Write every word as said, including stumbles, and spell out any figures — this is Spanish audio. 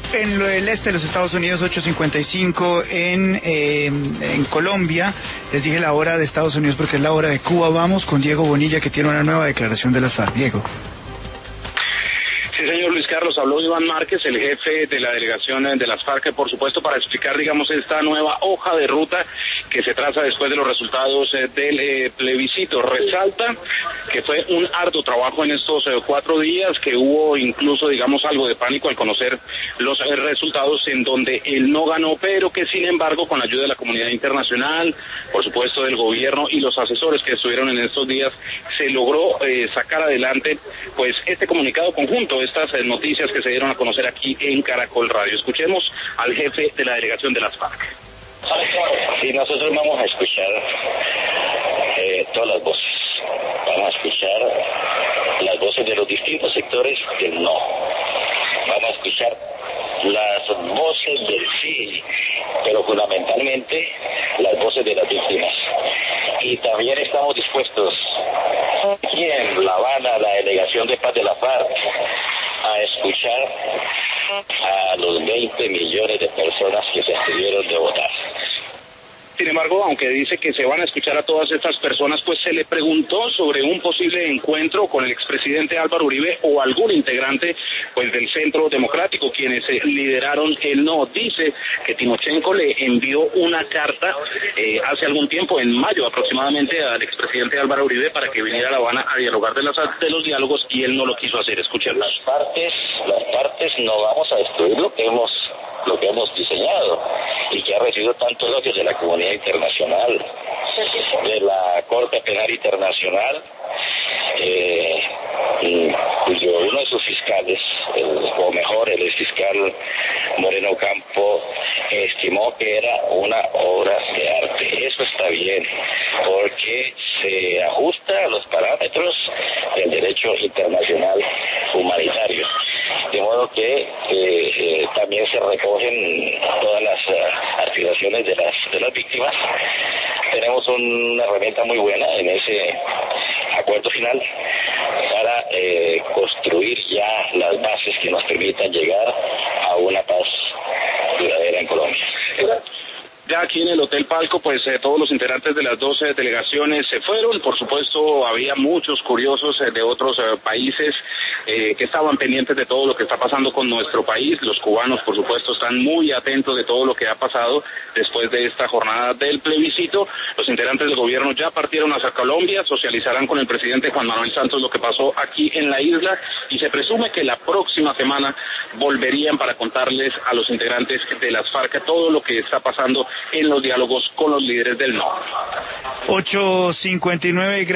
En el este de los Estados Unidos, ocho cincuenta y cinco, en, eh, en Colombia, les dije la hora de Estados Unidos porque es la hora de Cuba. Vamos con Diego Bonilla, que tiene una nueva declaración de las FARC. Diego. Sí, señor Luis Carlos, habló Iván Márquez, el jefe de la delegación de las FARC, por supuesto, para explicar, digamos, esta nueva hoja de ruta que se traza después de los resultados eh, del eh, plebiscito. Resalta que fue un arduo trabajo en estos eh, cuatro días, que hubo incluso, digamos, algo de pánico al conocer los eh, resultados en donde él no ganó, pero que, sin embargo, con la ayuda de la comunidad internacional, por supuesto, del gobierno y los asesores que estuvieron en estos días, se logró eh, sacar adelante, pues, este comunicado conjunto, estas eh, noticias que se dieron a conocer aquí en Caracol Radio. Escuchemos al jefe de la delegación de las FARC. Sí, nosotros vamos a escuchar eh, todas las voces. Vamos a escuchar las voces de los distintos sectores del no. Vamos a escuchar las voces del sí, pero fundamentalmente las voces de las víctimas. Y también estamos dispuestos aquí en La Habana, la delegación de paz de la FARC, a escuchar a los veinte millones de personas que se abstuvieron de votar. Sin embargo, aunque dice que se van a escuchar a todas estas personas, pues se le preguntó sobre un posible encuentro con el expresidente Álvaro Uribe o algún integrante pues del Centro Democrático, quienes eh, lideraron el no. Dice que Timochenko le envió una carta eh, hace algún tiempo, en mayo aproximadamente, al expresidente Álvaro Uribe para que viniera a La Habana a dialogar de, las, de los diálogos, y él no lo quiso hacer. Escuchen. Las partes, las partes no vamos a destruir lo que hemos lo que hemos diseñado y que ha recibido tanto elogio de la comunidad internacional, de la Corte Penal Internacional, eh, cuyo uno de sus fiscales, el, o mejor, el fiscal Moreno Campo, estimó que era una obra de arte. Eso está bien, porque se ajusta a los parámetros del derecho internacional humanitario. De modo que eh, eh, también se recogen todas las uh, aspiraciones de las de las víctimas. Tenemos una herramienta muy buena en ese acuerdo final para eh, construir ya las bases que nos permitan llegar a una paz duradera en Colombia. Ya aquí en el Hotel Palco, pues eh, todos los integrantes de las doce delegaciones se fueron. Por supuesto, había muchos curiosos eh, de otros eh, países eh, que estaban pendientes de todo lo que está pasando con nuestro país. Los cubanos, por supuesto, están muy atentos de todo lo que ha pasado después de esta jornada del plebiscito. Los integrantes del gobierno ya partieron hacia Colombia, socializarán con el presidente Juan Manuel Santos lo que pasó aquí en la isla, y se presume que la próxima semana volverían para contarles a los integrantes de las FARC todo lo que está pasando en los diálogos con los líderes del no. ocho cincuenta y nueve